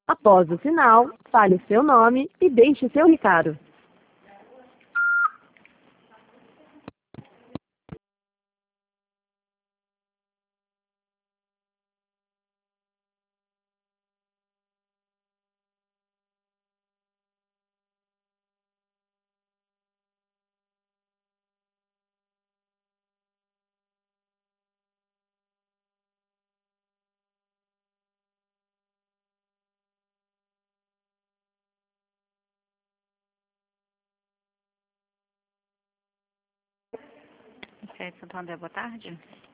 Após o sinal, fale o seu nome e deixe o seu recado. Santander, boa tarde.